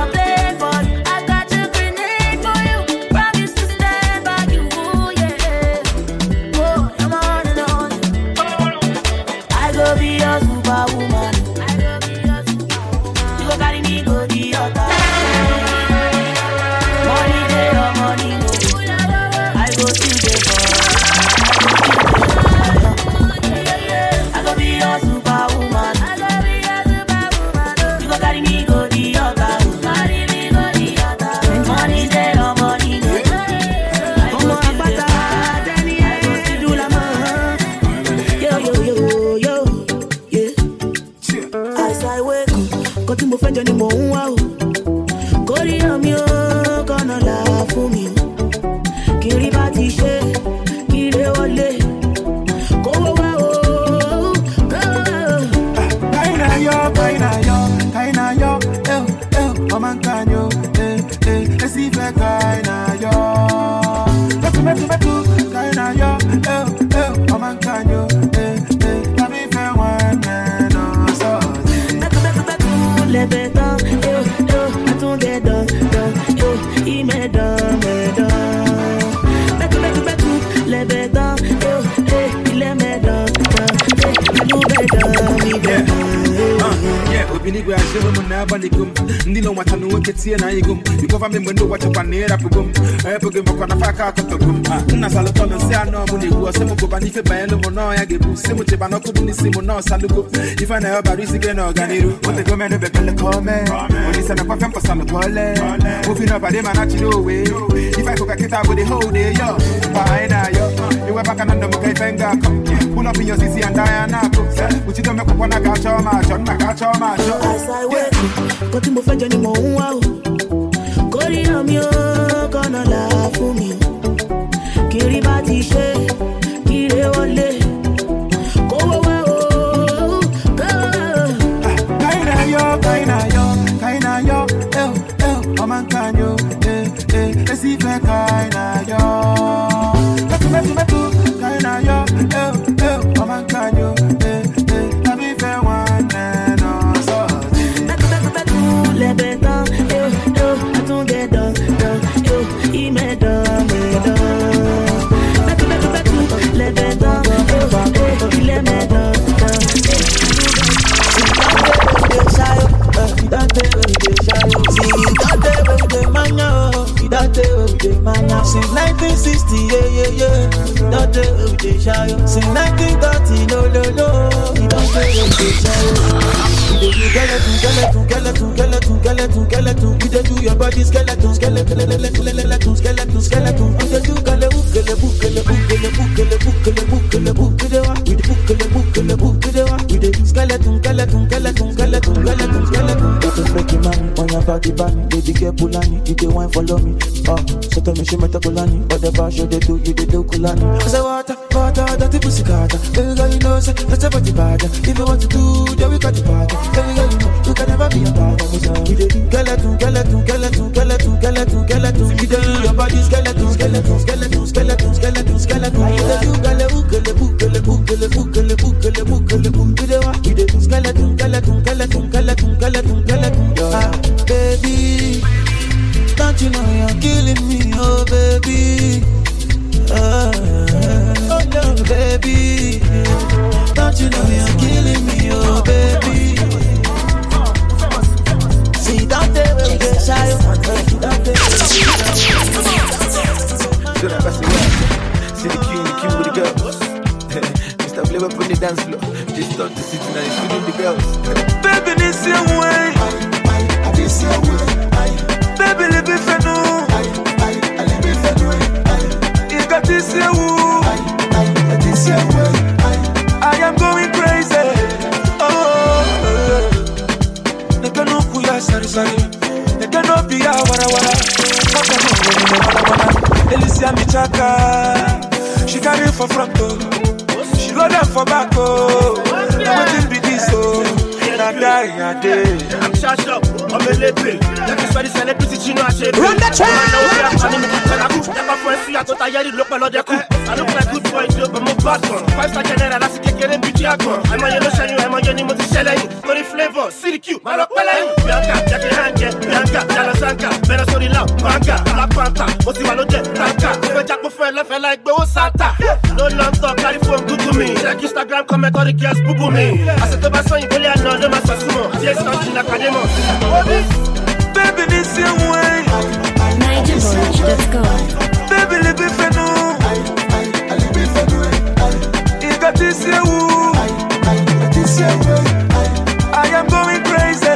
L: You cover me when you watch up on the air, boom. I put him on a fact out of the room. Nasal and say, I know when you go, some go, and if you buy a little more, I give you some much, but not couldn't see more. If I know about risk again, organic, what the government of the comment, when you send a coffin for some toilet, moving up by them and actually way. If I could get out with the whole day, yo, fine, yo, you were back on the Mokai finger, pull up in your C C and Diana, which you don't make up on a catch or match, on a catch or match. As I wait, got to move for Johnny Moon. Koriami o kono la fún mi kiri bá ti ṣe kire wọlé kówó wá o kaina yo kaina yo kaina yo eh eh ọmọ nǹkan yo eh eh esi fẹ́ kaina yo metu metu metu kaina yo eh eh ọmọ nǹkan yo eh eh tàbí fẹ́ wọn nẹ́nà sọ́ọ̀tì metu metu metu lẹ́bẹ̀ẹ́.
M: sixty, yeah, yeah, yeah. Don't do it, they shy. Since nineteen thirty, no, no, no. Don't do it, they shy. Skeleton, skeleton, skeleton, skeleton, skeleton, skeleton. We dey do your body skeleton, skeleton, skeleton, skeleton, skeleton. We dey do kele book, kele book, kele book, kele book, kele book, kele book, kele book. We dey wa, we dey book, kele book, kele book. We dey wa, we dey do skeleton, skeleton, skeleton, skeleton, skeleton, skeleton. Don't break your money on your body, body. Baby girl Pulani, you dey wine follow me. Oh, so tell me she meta Pulani, but the bash you dey do, you dey do Kulani. I say water, water, dirty pussy carter. Baby girl, you know say that's a body bad. If you want to do, then we got the party. Baby girl, you know you can never be a bad. We dey do skeleton, skeleton, skeleton, skeleton, skeleton, skeleton. We dey do your body skeleton, skeleton, skeleton, skeleton, skeleton, skeleton. We dey do kele book, kele book, kele book, kele book, kele book, kele book, kele book. We dey wa, we dey do skeleton, skeleton, skeleton, skeleton, skeleton, skeleton. Ah, baby, don't you know you're killing me, oh baby. Ah, oh no, baby, don't you know you're killing me, oh baby. See, don't tell me get shy, don't tell me. See the king, the king with the girls. Mister Flavor put the dance floor. Just start the city now, he's feeding the girls. Baby, this your way. This your way. Baby, live it for no. I live it for no. You got this your way. This your way. I am going crazy. Oh, nigga no kuya sari sari. Nigga no biya wara wara. Mata no wara wara. Elisia Michaka. She carry for front door. She load them for back oh. Nothing be this oh. I die a day. I'm charged up. I'm a little. Like this body celebrity, you know I should. Run the track. I look like good boy, but I'm a bad one. Five star general, that's a kick in beauty. I'm a yellow shiny, I'm a yellow multi-selling. Got it flavor, city cute, my look pelling. Bianca, Jackie Hanke, Bianca, Jalasanka, Better Story Love, Banka, Black Panther, what's the one of them? Tanka, if I jack my friend, left like Bo Santa. No long talk, carry phone, Google me. Check Instagram, comment, all the girls, boo boo me. I said to my son, you really know them as a sumo. Yes, I'm in the academy. Baby, this your way.
A: Niger Bunch, let's go.
M: Baby, live it for no. You got this your woo. I am going crazy.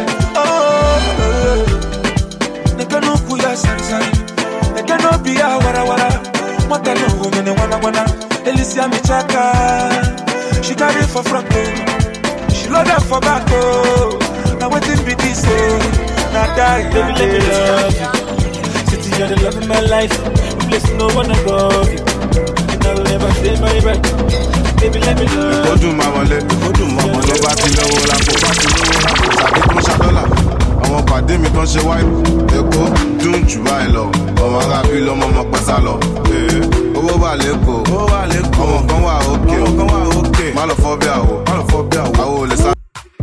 M: Oh, nigga no kuya sari sari. Nigga no biya wara wara. Mata no woman wana wana. Elisia Michaka. She carry for front door. She load up for back oh. Now waiting be this oh. Now die, baby, let me love you. City, you're the love of my life. Place no one above you. And I will never say my right. Baby, let me love you.
S: Odu ma wọlé, odu ma wọlé. Tó bá ti lọ́wọ́ lápò, bá ti lọ́wọ́ lápò. Tàbí tó ń ṣàdọ́là. Àwọn pàdé mi tó ń ṣe wáyé. Èkó dùn jù báyìí lọ. Ọmọ arábí lọ́mọ ọmọ pẹ́sà lọ. Owó wà lẹ́kọ̀ọ́. Owó wà lẹ́kọ̀ọ́. Ọmọ kan wà òkè. Ọmọ kan wà òkè. Má lọ fọ́ bí àwọ̀. Má lọ fọ́ bí àwọ̀. Àwọ̀ ò lè sá.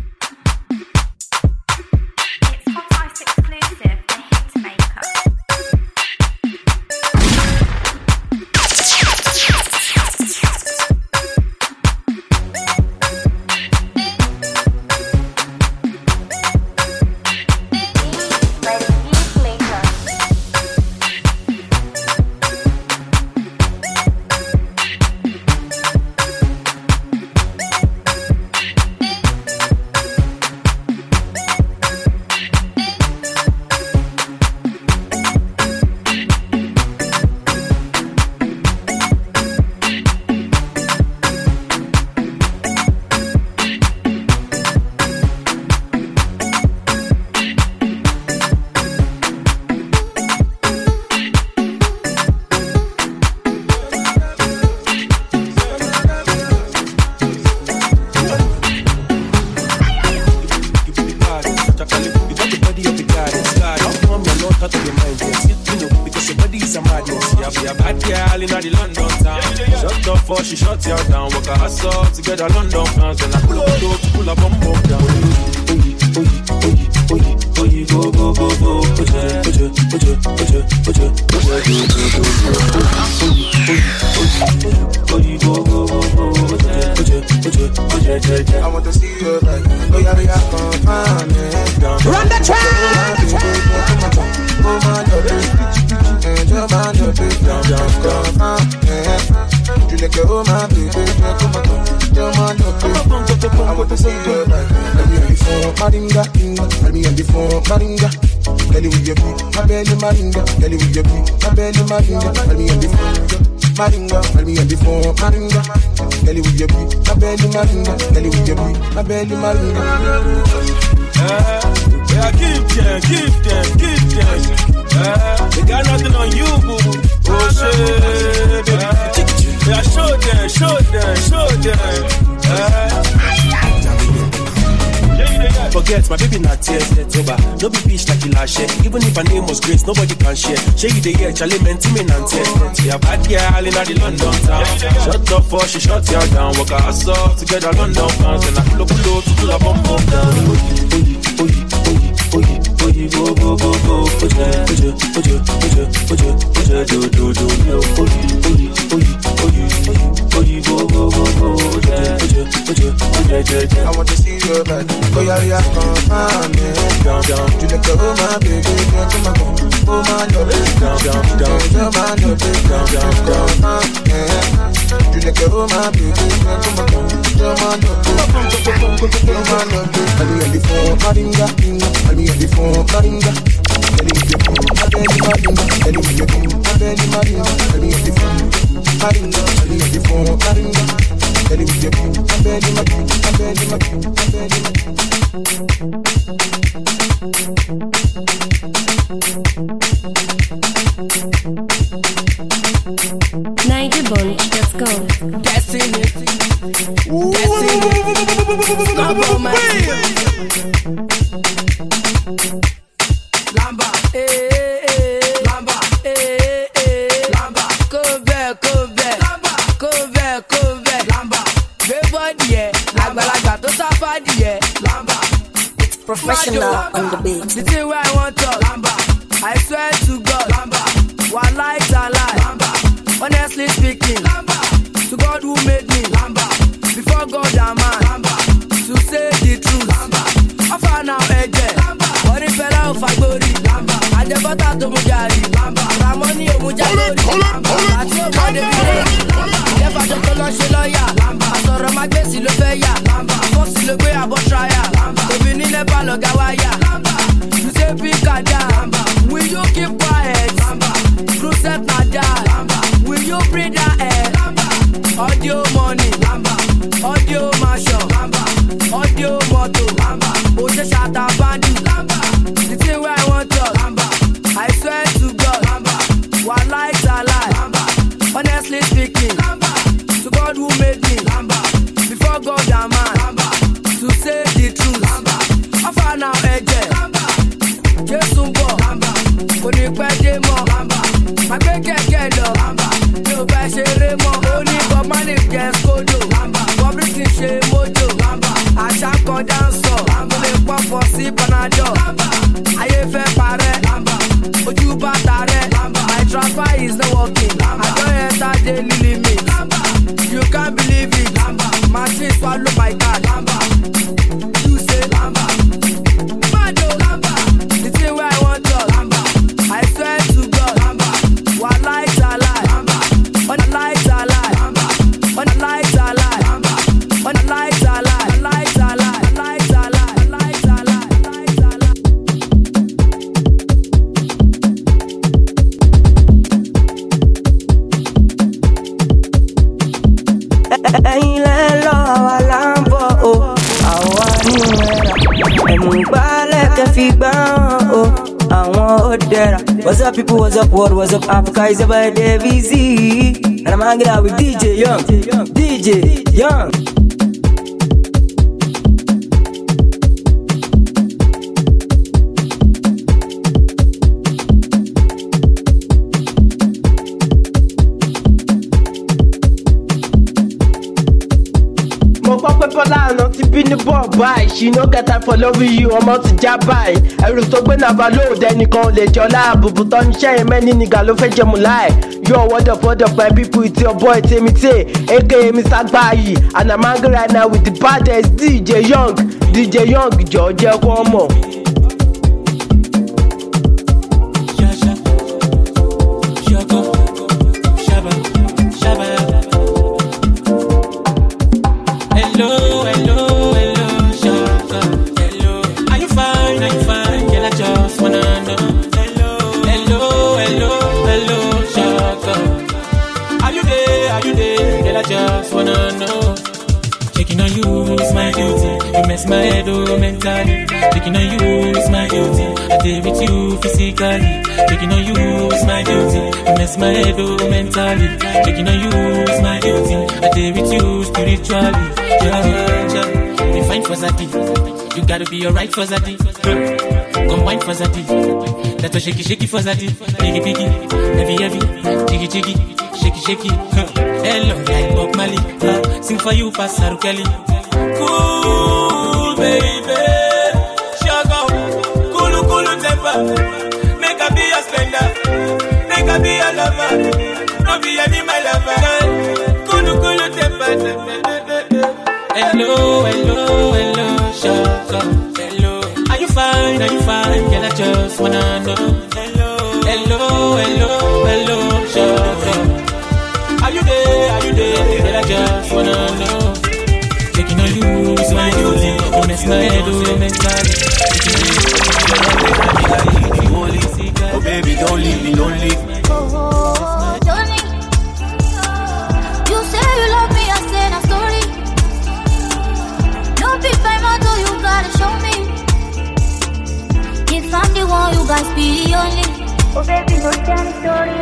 T: She shut you down, walk a hustle together, London fans, and I pull up, pull up, pull up, bum bum down. Oh, you go, go, go, go, put your, put your, put your, put your, put your, put your, go, go, go, go. Oh, you go, go, go, go, put your, put your, put your, put your. I want to see you back. Oh, yeah, yeah, come find me. Run the track. Oh, my, your baby, and your man, your baby, down, down, down. see your back. Let me on the phone, Maringa, let me on the phone, Maringa. Tell you with your beat, my belly Maringa. Tell you with your beat, my belly Maringa. Let me on the phone, Maringa. Let me on the phone, Maringa. Tell you with your beat, my belly Maringa. Tell you with your beat, my belly Maringa.
U: Yeah, keep them, keep them, keep them. Uh, they got nothing on you, boo. Oh shit, baby. Yeah, show them, show them, show them. Uh,
V: Forget my baby not tears yet over. No be bitch like you last year. Even if her name was Grace, nobody can share. Share you the year, Charlie menti me and tears. Yeah, bad girl in the London town. Shut up for she shut you down. Walk her ass off together London fans. And I pull up below to pull up bum bum down. Oye, oye, oye, oye, oye, go go go go. Oje, oje, oje, oje, oje, oje, do do do do. Oye, oye, oye, oye, oye, go go go go. Oje, oje, oje, oje, oje.
T: I want to see your back. Oh yeah, yeah, come on, yeah. Down, down. You like the oh my baby, girl, come on, oh my love, down, down, down, down, my love, down, down, down, yeah. You like the oh my baby, girl, come on, down, my love, down, my love. I'll be on the phone, Maringa, I'll be on the phone, Maringa. Tell you your phone, my belly Maringa. Tell you your phone, my belly Maringa. I'll be on the phone, Maringa. I'll be on the phone, Maringa. Tell you your phone, my belly Maringa. My belly Maringa, my belly Maringa.
A: Niger Bunch, let's go.
N: Destiny, Destiny, Snap on my Lamba, eh, eh, Lamba, eh, eh, Lamba, come back, come back, Lamba, come back, come back, Lamba, big body, yeah, Lamba, Lamba, to safari, yeah, Lamba, it's
H: professional on the beat.
N: The thing where I want to, Lamba, I swear to God, Lamba, one light a lie, Lamba, honestly speaking, Lamba, to God who made me, Lamba, before God and man, Lamba, to say the truth, Lamba, I found out a jet, Lamba, what if I love I go read, Lamba, I just bought out to Mujari, Lamba, Ramoni or Mujari, Lamba, I told my baby, Lamba, if I just don't launch a lawyer, Lamba, I saw my best in the fair, Lamba, force the way I bought trial, Lamba, even in the ballot, Gawaya, Lamba, you say pick a down, Lamba, will you keep quiet, Lamba, cruise my dad, Lamba, will you bring that air, Lamba, audio money, Lamba, audio mansion, Lamba, audio moto, Lamba, Oje Shata Bandu, Lamba, the thing where I want to, Lamba, I swear to God, Lamba, one light a lie, Lamba, honestly speaking, Lamba, to God who made me, Lamba, before God and man, Lamba, to say the truth, Lamba, I found out a jet, Lamba, Jesus bo, Lamba, Koni Pede mo, Lamba, my big keke lo, Lamba, you buy shere mo, only for money just go do, Lamba, everything she mojo, Lamba, I shan't go down so, Lamba, le pop for si panado, Lamba, I fe pare, Lamba, oju batare, Lamba, my transfer is not working, Lamba, I don't enter daily limit, Lamba, you can't believe it, Lamba, my shit swallow my card, Lamba, you say, Lamba, Mado, Lamba, the thing where I want to, Lamba, I swear to God, Lamba, one light a lie, Lamba, one light a lie, Lamba, one light a lie, Lamba, one light a lie, one light a lie, one light a lie, one light a lie, one light a lie.
C: ẹ̀yin lẹ́ lọ àwa là ń bọ̀ o àwa ní ìrẹ́ra ẹ̀mú gbálẹ̀ kẹ́ fi gbá hàn o àwọn ó dẹ̀ra. What's up people, what's up world, what's up Africa, it's about Davey Z and I'm hanging out with D J Young, D J Young.
N: Lánàá ti bí ní bọ̀ báyìí, she no get time for loving you, ọmọ ti já báyìí. Ẹrù tó gbé náà bá lóòdẹ nìkan lè jọlá, àbùbù tó ń ṣẹ́yìn mẹ́ni nìgà ló fẹ́ jẹmu láì. Yo, what up, what up, my people, it's your boy Temite, aka Mister Gbayi, and I'm angry right now with the baddest D J Young, D J Young, jọ̀ọ́ jẹ́ kó mọ̀.
R: Hello, hello, hello. mentally. Taking on you is my duty. I stay with you physically. Taking on you is my duty. You mess my head oh mentally. Taking on you is my duty. I stay with you spiritually. Yeah, yeah. You find for Zati. You gotta be alright for Zati. Come wine for Zati. That's a shaky shaky for Zati. Biggie biggie, heavy heavy, jiggy jiggy, shaky shaky. Hello like Bob Marley. Uh, sing for you, Pastor Kelly. Cool baby, shut up. Cool cool temper. Make a be a spender. Make a be a lover. No be any my lover. Cool cool temper. Hello hello hello, shut up. Hello, are you fine? Are you fine? Girl, I just wanna know. Hello hello hello hello, shut up. Are you there? Are you there? Girl, I just wanna know. Taking on you is my duty. You mess my head oh mentally.
F: Oh baby, don't leave me, don't leave me.
H: Oh, don't leave. You say you love me, I say na story. No big by motto, you gotta show me. If I'm the one, you guys be the only. Oh baby, no tell story.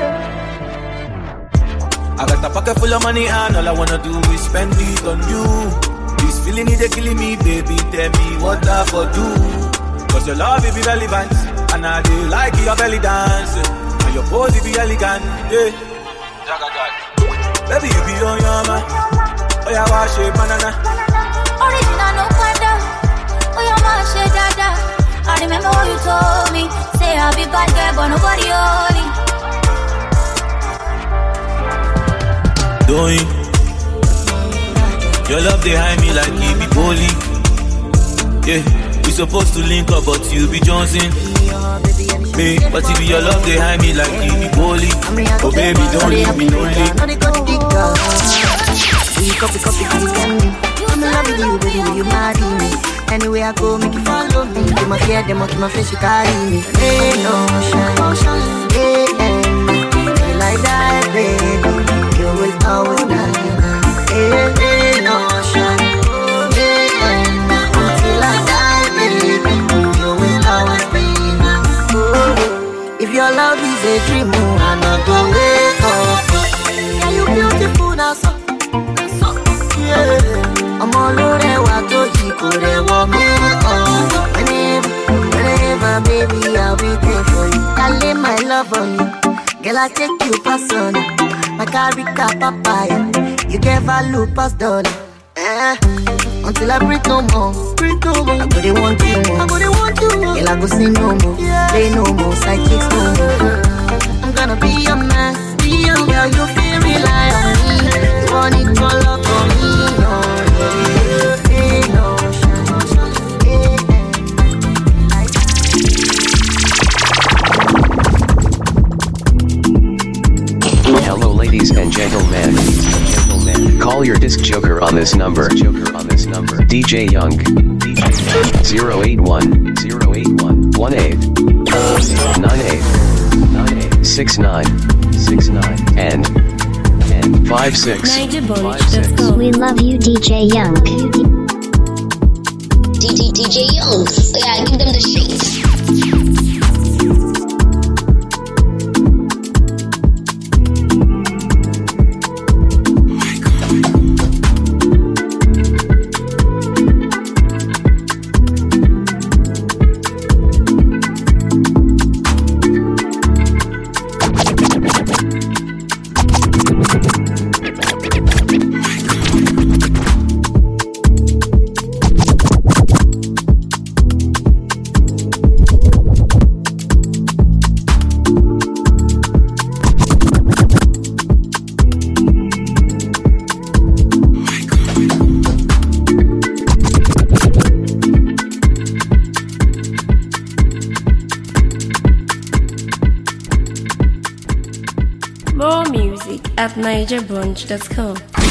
F: I got a pocket full of money and all I wanna do is spend it on you. This feeling is killing me, baby. Tell me what I for do. Cause your love is relevant. And I do like your belly dance. And your pose be elegant. Yeah. Baby, you be on your man. Oh yeah, wash it, banana.
H: Original no panda. Oh yeah, wash it, dada. I remember what you told me. Say I'll be bad girl, but nobody only.
F: Doing your love they hide me like you be bully. Yeah, we supposed to link up, but you be Johnson. Me, but if your love they hide me like you be bully. Oh baby, don't leave me lonely.
B: We copy, copy, copy, candy. I'm in love with you, baby, will you marry me? Anywhere I go, make you follow me. They must hear them, to my face, you carry me. Hey, no, shine, hey, and like that, baby, you will always lie. Hey, hey, no, shine, hey, and until I die, baby, you will always be mine. Oh, if your love is a dream, I'm not gonna wake up. Yeah, you beautiful, now so. I'm all over what to eat, could ever make up. Whenever, whenever, baby, I'll be there for you. I lay my love on you. Girl, I take you person. My carica papaya. You get value past dollar. Eh, until I breathe no more. Breathe no more. I go want you more. I go want you more. Girl, I go see no more. Yeah. Play no more. Side kicks no more. I'm gonna be your man. Be your girl. You feel rely on me. You want it all up on me. No.
D: Hello ladies and gentlemen. Gentlemen, call your disc joker on this number. Joker on this number. D J Young. zero eight one zero eight one one eight nine eight nine eight six nine six nine and and five six.
I: We love you, D J Young. D D D J Young. Yeah, give them the shades.
A: More music at niger bunch dot com.